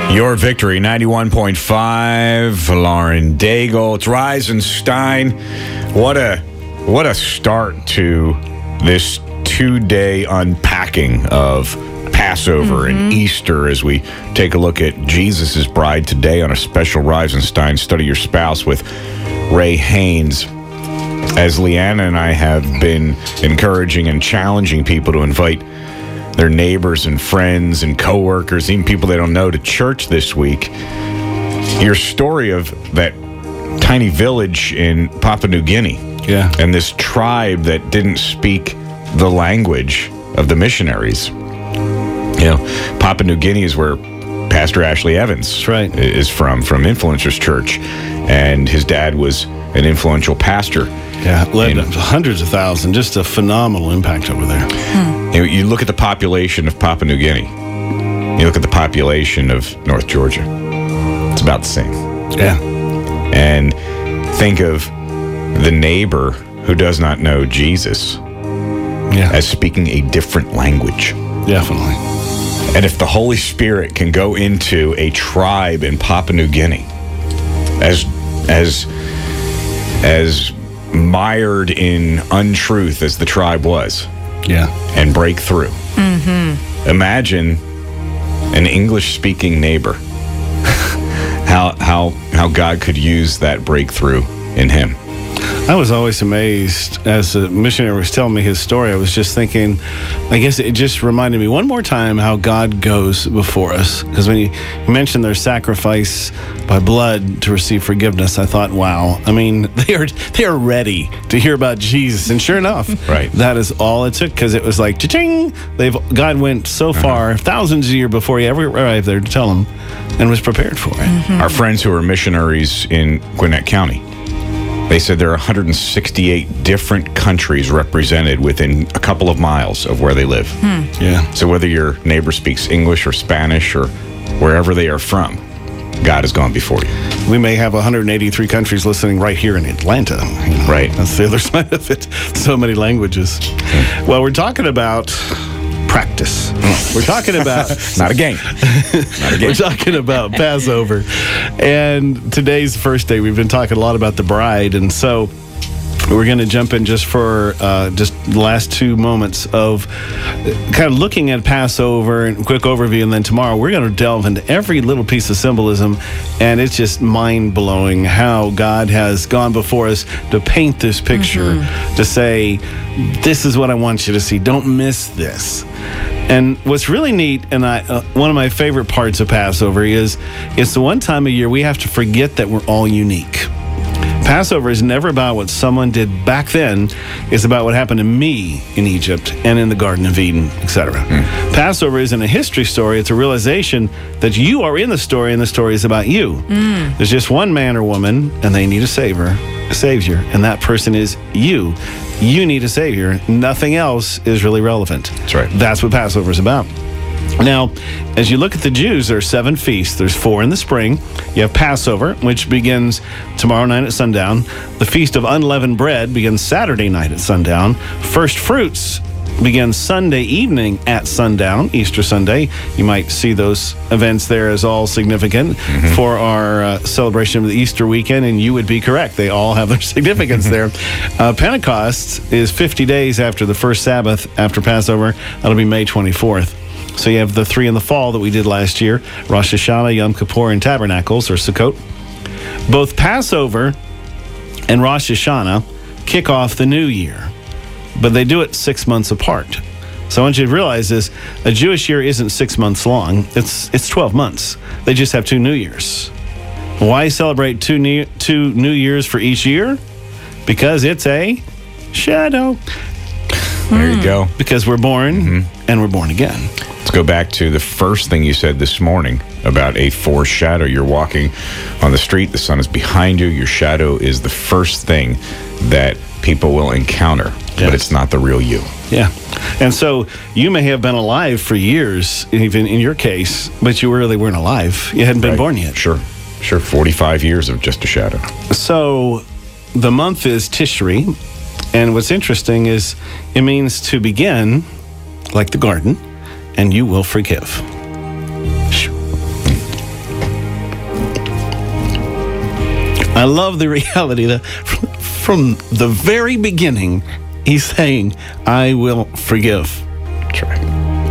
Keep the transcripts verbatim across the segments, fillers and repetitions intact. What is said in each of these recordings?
Your Victory, ninety-one point five, Lauren Daigle. It's Reisenstein. What a, what a start to this two-day unpacking of Passover mm-hmm. and Easter as we take a look at Jesus' bride today on a special Reisenstein Study Your Spouse with Ray Haynes. As Leanna and I have been encouraging and challenging people to invite their neighbors and friends and coworkers, even people they don't know, to church this week. Your story of that tiny village in Papua New Guinea, yeah, and this tribe that didn't speak the language of the missionaries. You know, Papua New Guinea is where Pastor Ashley Evans That's right. is from, from Influencers Church, and his dad was an influential pastor. Yeah, led in, hundreds of thousands. Just a phenomenal impact over there. Hmm. You, you look at the population of Papua New Guinea. You look at the population of North Georgia. It's about the same. Yeah. And think of the neighbor who does not know Jesus yeah. as speaking a different language. Definitely. And if the Holy Spirit can go into a tribe in Papua New Guinea as as as mired in untruth as the tribe was, yeah, and break through. Mm-hmm. Imagine an English-speaking neighbor. how how how God could use that breakthrough in him. I was always amazed as the missionary was telling me his story. I was just thinking, I guess it just reminded me one more time how God goes before us. Because when you mentioned their sacrifice by blood to receive forgiveness, I thought, wow. I mean, they are they are ready to hear about Jesus. And sure enough, right. that is all it took, because it was like, cha-ching! They've God went so far, uh-huh. thousands of years before he ever arrived there to tell them, and was prepared for it. Mm-hmm. Our friends who are missionaries in Gwinnett County, they said there are one hundred sixty-eight different countries represented within a couple of miles of where they live. Hmm. Yeah. So whether your neighbor speaks English or Spanish or wherever they are from, God has gone before you. We may have one hundred eighty-three countries listening right here in Atlanta. You know? Right. That's the other side of it. So many languages. Hmm. Well, we're talking about practice. We're talking about... Not a game. Not a game. We're talking about Passover. And today's the first day. We've been talking a lot about the bride. And so we're going to jump in just for uh, just the last two moments of kind of looking at Passover and quick overview. And then tomorrow we're going to delve into every little piece of symbolism. And it's just mind-blowing how God has gone before us to paint this picture, mm-hmm. to say, this is what I want you to see. Don't miss this. And what's really neat, and I, uh, one of my favorite parts of Passover is it's the one time a year we have to forget that we're all unique. Passover is never about what someone did back then. It's about what happened to me in Egypt and in the Garden of Eden, et cetera. Mm. Passover isn't a history story. It's a realization that you are in the story, and the story is about you. Mm. There's just one man or woman, and they need a savior, a savior, and that person is you. You need a savior. Nothing else is really relevant. That's right. That's what Passover is about. Now, as you look at the Jews, there are seven feasts. There's four in the spring. You have Passover, which begins tomorrow night at sundown. The Feast of Unleavened Bread begins Saturday night at sundown. First Fruits begins Sunday evening at sundown, Easter Sunday. You might see those events there as all significant mm-hmm. for our uh, celebration of the Easter weekend, and you would be correct. They all have their significance there. Uh, Pentecost is fifty days after the first Sabbath after Passover. That'll be May twenty-fourth. So you have the three in the fall that we did last year, Rosh Hashanah, Yom Kippur, and Tabernacles, or Sukkot. Both Passover and Rosh Hashanah kick off the new year, but they do it six months apart. So I want you to realize this, a Jewish year isn't six months long, it's it's twelve months. They just have two New Years. Why celebrate two new, two New Years for each year? Because it's a shadow. There you go. Because we're born, mm-hmm. and we're born again. Let's go back to the first thing you said this morning about a foreshadow. You're walking on the street, the sun is behind you, your shadow is the first thing that people will encounter, yes. but it's not the real you. Yeah. And so you may have been alive for years, even in your case, but you really weren't alive. You hadn't been right. born yet. Sure. Sure. forty-five years of just a shadow. So the month is Tishri. And what's interesting is it means to begin like the garden, and you will forgive. I love the reality that from, from the very beginning, he's saying, I will forgive. That's right.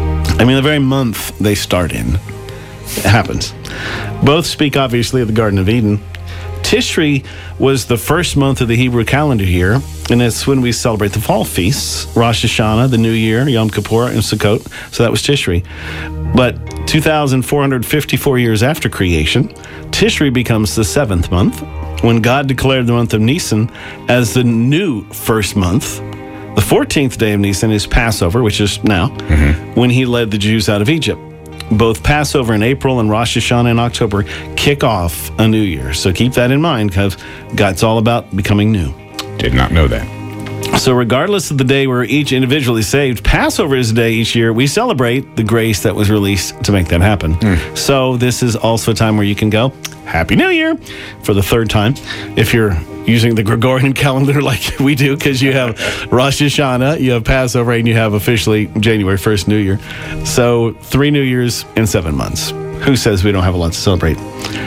I mean, the very month they start in, it happens. Both speak, obviously, of the Garden of Eden. Tishri was the first month of the Hebrew calendar year, and it's when we celebrate the fall feasts, Rosh Hashanah, the New Year, Yom Kippur, and Sukkot. So that was Tishri. But two thousand four hundred fifty-four years after creation, Tishri becomes the seventh month, when God declared the month of Nisan as the new first month. The fourteenth day of Nisan is Passover, which is now, mm-hmm. when he led the Jews out of Egypt. Both Passover in April and Rosh Hashanah in October kick off a new year. So keep that in mind, because God's all about becoming new. Did not know that. So regardless of the day we're each individually saved, Passover is a day each year we celebrate the grace that was released to make that happen. Mm. So this is also a time where you can go, Happy New Year, for the third time. If you're using the Gregorian calendar like we do, because you have Rosh Hashanah, you have Passover, and you have officially January first, New Year. So three New Years in seven months. Who says we don't have a lot to celebrate?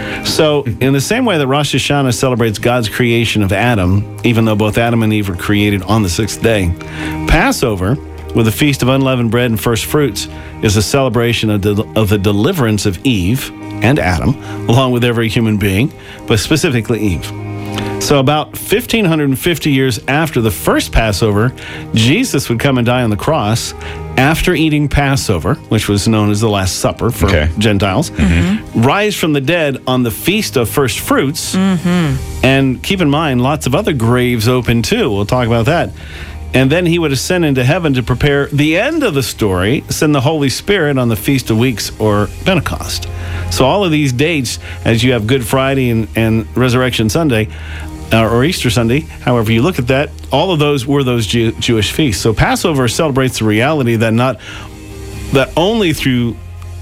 So in the same way that Rosh Hashanah celebrates God's creation of Adam, even though both Adam and Eve were created on the sixth day, Passover, with the Feast of Unleavened Bread and First Fruits, is a celebration of the, of the deliverance of Eve and Adam, along with every human being, but specifically Eve. So about fifteen fifty years after the first Passover, Jesus would come and die on the cross after eating Passover, which was known as the Last Supper for okay. Gentiles, mm-hmm. rise from the dead on the Feast of First Fruits, mm-hmm. and keep in mind, lots of other graves open too. We'll talk about that. And then he would ascend into heaven to prepare the end of the story, send the Holy Spirit on the Feast of Weeks or Pentecost. So all of these dates, as you have Good Friday and, and Resurrection Sunday, uh, or Easter Sunday, however you look at that, all of those were those Jew- Jewish feasts. So Passover celebrates the reality that not that only through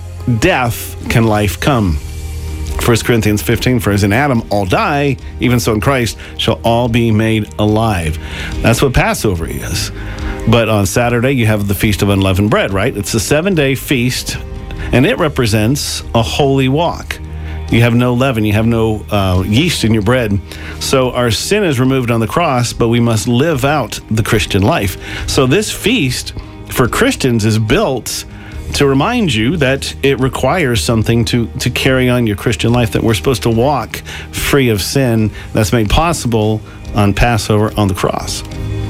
death can life come. First Corinthians fifteen, for as in Adam all die, even so in Christ shall all be made alive. That's what Passover is. But on Saturday, you have the Feast of Unleavened Bread, right? It's a seven-day feast, and it represents a holy walk. You have no leaven, you have no uh, yeast in your bread. So our sin is removed on the cross, but we must live out the Christian life. So this feast for Christians is built to remind you that it requires something to, to carry on your Christian life, that we're supposed to walk free of sin. That's made possible on Passover on the cross.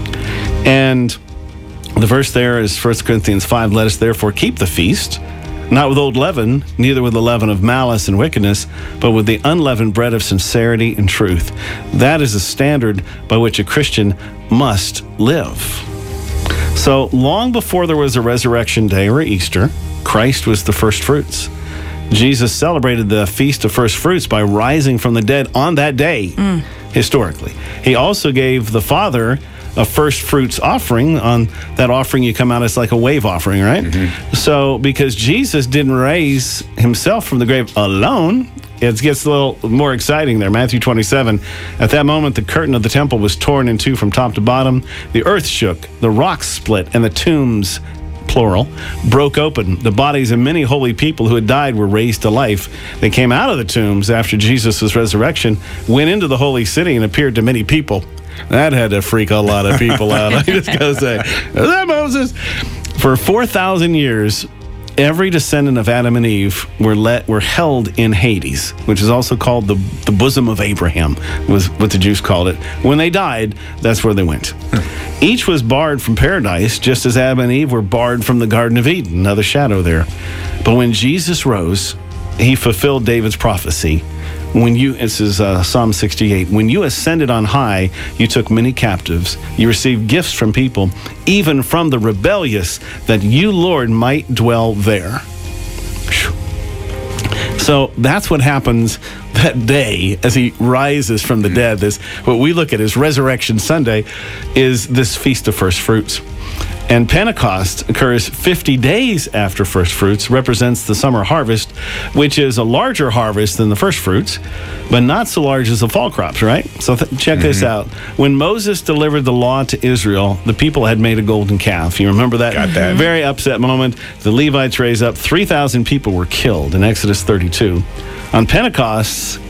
And the verse there is First Corinthians five, let us therefore keep the feast, not with old leaven, neither with the leaven of malice and wickedness, but with the unleavened bread of sincerity and truth. That is the standard by which a Christian must live. So long before there was a resurrection day or Easter, Christ was the first fruits. Jesus celebrated the Feast of First Fruits by rising from the dead on that day, mm. historically. He also gave the Father a first fruits offering. On that offering, you come out as like a wave offering, right? Mm-hmm. So because Jesus didn't raise himself from the grave alone, it gets a little more exciting there. Matthew twenty-seven, at that moment, the curtain of the temple was torn in two from top to bottom. The earth shook, the rocks split, and the tombs, plural, broke open. The bodies of many holy people who had died were raised to life. They came out of the tombs after Jesus' resurrection, went into the holy city, and appeared to many people. That had to freak a lot of people out. I just gotta say, is that Moses? For four thousand years, every descendant of Adam and Eve were let were held in Hades, which is also called the, the bosom of Abraham, was what the Jews called it. When they died, that's where they went. Each was barred from paradise, just as Adam and Eve were barred from the Garden of Eden, another shadow there. But when Jesus rose, he fulfilled David's prophecy. When you, this is uh, Psalm sixty-eight, when you ascended on high, you took many captives. You received gifts from people, even from the rebellious, that you, Lord, might dwell there. Whew. So that's what happens that day as he rises from the dead. This, what we look at as Resurrection Sunday, is this Feast of First Fruits. And Pentecost occurs fifty days after first fruits, represents the summer harvest, which is a larger harvest than the first fruits, but not so large as the fall crops, right? So th- check mm-hmm. this out. When Moses delivered the law to Israel, the people had made a golden calf. You remember that? Got that. Very upset moment. The Levites raised up. three thousand people were killed in Exodus thirty-two. On Pentecost,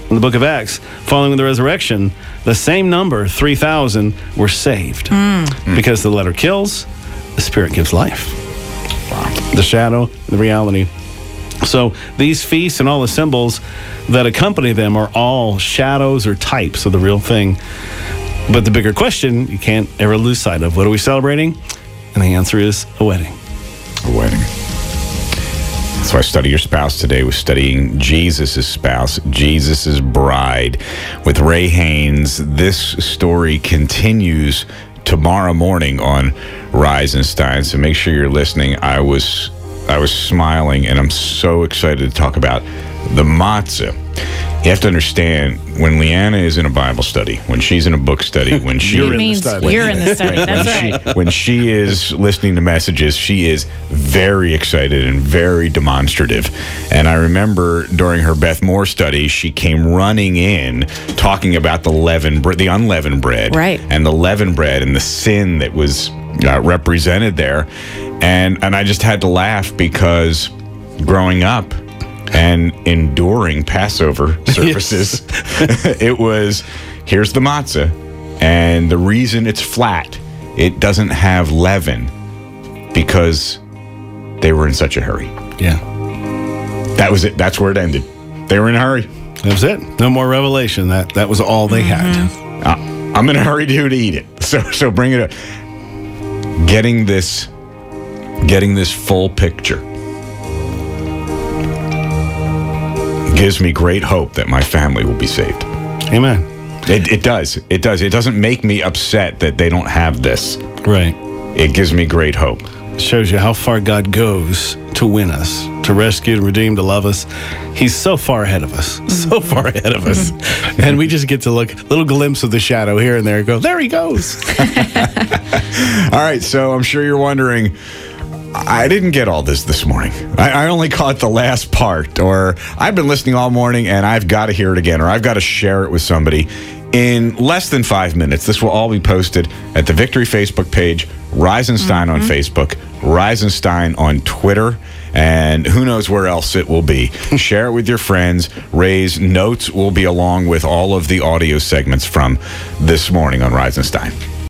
in the book of Acts, following the resurrection, the same number, three thousand, were saved. Mm. Because the letter kills, the Spirit gives life. Wow. The shadow, the reality. So these feasts and all the symbols that accompany them are all shadows or types of the real thing. But the bigger question you can't ever lose sight of, what are we celebrating? And the answer is a wedding. A wedding. So I study your spouse today. We're studying Jesus' spouse, Jesus' bride. With Ray Haynes, this story continues tomorrow morning on Rise and Stein. So make sure you're listening. I was I was smiling, and I'm so excited to talk about the matzah. You have to understand, when Leanna is in a Bible study, when she's in a book study, when she you're in the study, you're in the study. That's when right. She, when she is listening to messages, she is very excited and very demonstrative. And I remember during her Beth Moore study, she came running in talking about the leavened, the unleavened bread, right, and the leavened bread and the sin that was uh, represented there. And and I just had to laugh because growing up and enduring Passover services, yes. It was, here's the matzah, and the reason it's flat, it doesn't have leaven, because they were in such a hurry. Yeah. That was it. That's where it ended. They were in a hurry. That was it. No more revelation. That that was all they mm-hmm. had. Uh, I'm in a hurry to, to eat it. So so bring it up. Getting this, getting this full picture gives me great hope that my family will be saved. Amen. It, it does. It does. It doesn't make me upset that they don't have this. Right. It gives me great hope. It shows you how far God goes to win us, to rescue, to redeem, to love us. He's so far ahead of us, so far ahead of us. And we just get to look, a little glimpse of the shadow here and there and go, there he goes. All right, so I'm sure you're wondering, I didn't get all this this morning. I, I only caught the last part, or I've been listening all morning and I've got to hear it again, or I've got to share it with somebody. In less than five minutes, this will all be posted at the Victory Facebook page, Rise and Stein mm-hmm. on Facebook, Rise and Stein on Twitter, and who knows where else it will be. Share it with your friends. Ray's notes will be along with all of the audio segments from this morning on Rise and Stein.